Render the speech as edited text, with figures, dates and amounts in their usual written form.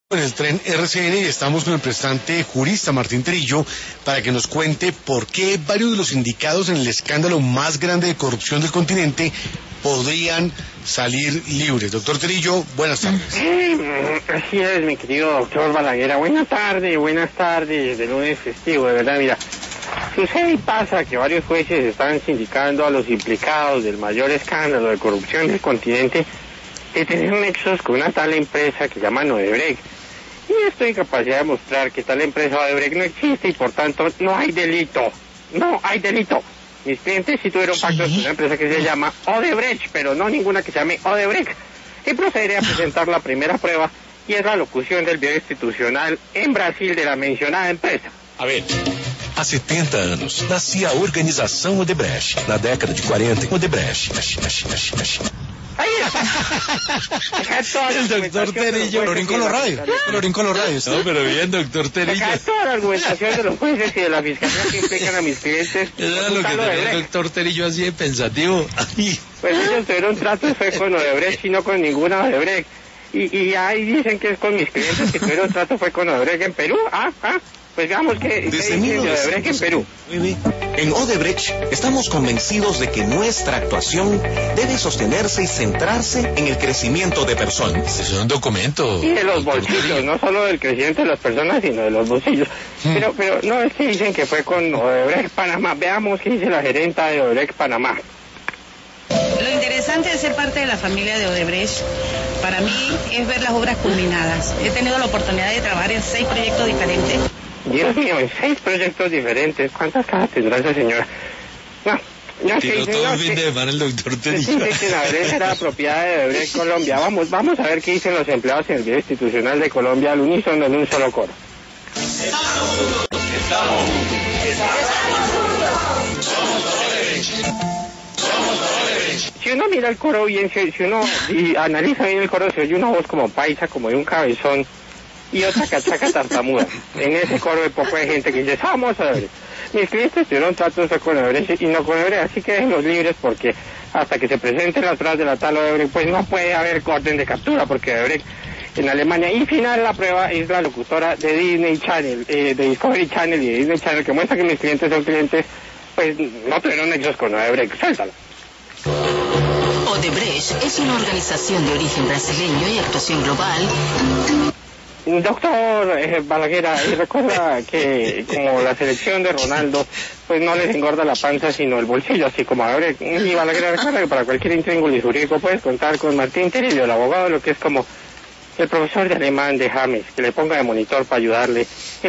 En el tren RCN y estamos con el prestante jurista Martín Trillo para que nos cuente por qué varios de los indicados en el escándalo más grande de corrupción del continente podrían salir libres. Doctor Trillo, buenas tardes. Así es, mi querido doctor Balaguer. Buenas tardes, de lunes festivo, de verdad, mira. Sucede y pasa que varios jueces están sindicando a los implicados del mayor escándalo de corrupción del continente de tener nexos con una tal empresa que llaman Odebrecht. Y estoy en capacidad de mostrar que tal empresa Odebrecht no existe y por tanto no hay delito. No hay delito. Mis clientes sí tuvieron pactos con una empresa que se llama Odebrecht, pero no ninguna que se llame Odebrecht. Y procederé a presentar la primera prueba, y es la locución del video institucional en Brasil de la mencionada empresa. A ver. Há 70 anos, nascia a organização Odebrecht. Na década de 40, Odebrecht. Ahí está. El doctor Trillo, colorín con los radios. No, pero bien, doctor Trillo. Acá toda la argumentación de los jueces y de la fiscalía que implican a mis clientes. Era lo que tenía el doctor Trillo así de pensativo. Pues ellos tuvieron trato y fue con Odebrecht y no con ninguna Odebrecht. Y ahí dicen que es con mis clientes que tuvieron trato fue con Odebrecht en Perú. Pues veamos qué dice de Odebrecht en Perú. En Odebrecht estamos convencidos de que nuestra actuación debe sostenerse y centrarse en el crecimiento de personas. Es un documento. Y de los bolsillos, no solo del crecimiento de las personas, sino de los bolsillos. Pero no es que dicen que fue con Odebrecht Panamá. Veamos qué dice la gerenta de Odebrecht Panamá. Lo interesante de ser parte de la familia de Odebrecht, para mí, es ver las obras culminadas. He tenido la oportunidad de trabajar en 6 proyectos diferentes. Dios mío, en 6 proyectos diferentes. ¿Cuántas cajas tendrá esa señora? No, ya tiró sé, todo el fin de semana el doctor Trillo. Sí, que la Odebrecht era propiedad de Odebrecht Colombia. Vamos a ver qué dicen los empleados en el video institucional de Colombia al unísono en un solo coro. Si uno mira el coro bien, si uno analiza bien el coro, se oye una voz como paisa, como de un cabezón, y otra cachaca tartamuda. En ese coro hay poco de gente que dice, somos Odebrecht. Mis clientes tuvieron tratos con Odebrecht y no con Odebrecht, así que déjenlos libres porque hasta que se presenten las pruebas de la tal Odebrecht, pues no puede haber orden de captura porque Odebrecht en Alemania. Y final la prueba es la locutora de Disney Channel, de Discovery Channel y de Disney Channel, que muestra que mis clientes son clientes, pues no tuvieron nexos con Odebrecht. Suéltalo. Odebrecht es una organización de origen brasileño y actuación global. Doctor Balaguer, recuerda que como la selección de Ronaldo, pues no les engorda la panza sino el bolsillo, así como ahora. Y Balaguer, recuerda que para cualquier intríngulis jurídico puedes contar con Martín Trillo, el abogado, lo que es como el profesor de alemán de James, que le ponga de monitor para ayudarle.